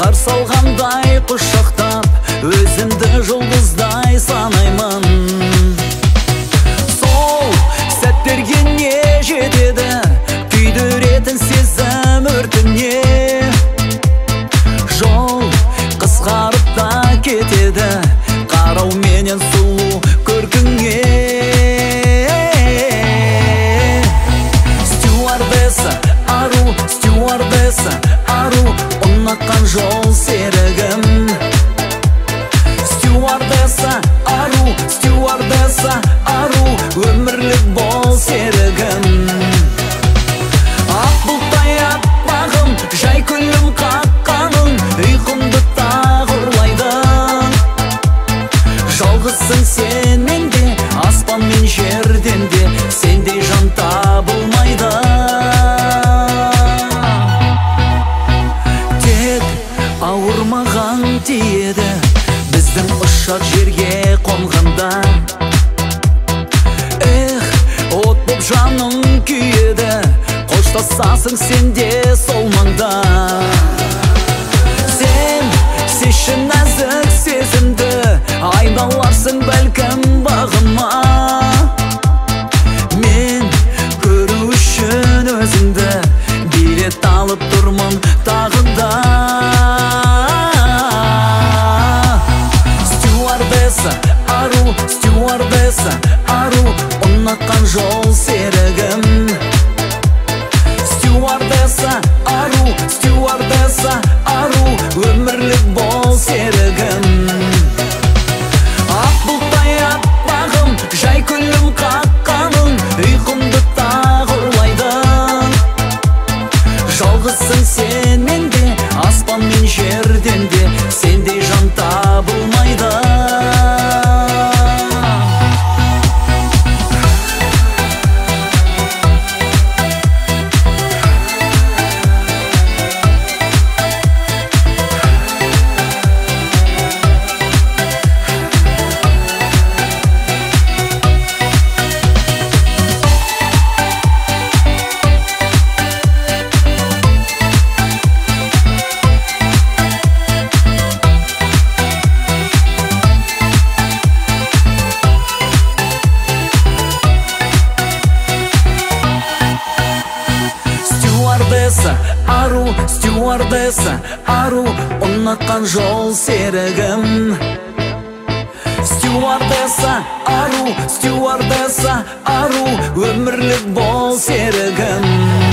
қарсы алғандай құшақтап, өзімді жұлдыздай санаймын. Сол сәттерге не жетеді, күйдіретін сезім өртіне. Жол қысқарып та кетеді, қарау менен сұлу көркіңе. Стюардесса, ару, стюардесса, ару, ұнатқан жол серігім. Стюардесса, ару, өмірлік бол серігім. Ақ бұлттай аппағым, жай күлім қаққаның, ұйқымды тағы ұрлайды. Жалғызсың сен менде, аспан мен жерден де, сендей жан табылмайды. Тек ауырмаған тиеді, біздің ұшақ жерге қонғанда. От боп жаның күйеді, қоштасасың сенде сол маңда. Сен сеші нәзік сезімді, айналарсың бәлкім бағыма. Мен көру үшін өзіңді, билет алып тұрмын тағы да. Стюардесса, ару, ұнатқан жол серігім. Стюардесса, ару, өмірлік бол серігім. Ақ бұлттай аппағым, жай күлім қаққаның, ұйқымды тағы ұрлайды. Жалғызсың сен менде, аспан мен жерден де, сендей жан табылмайды. Стюардесса, ару, ұнатқан жол серігім. Стюардесса, ару, өмірлік бол серігім.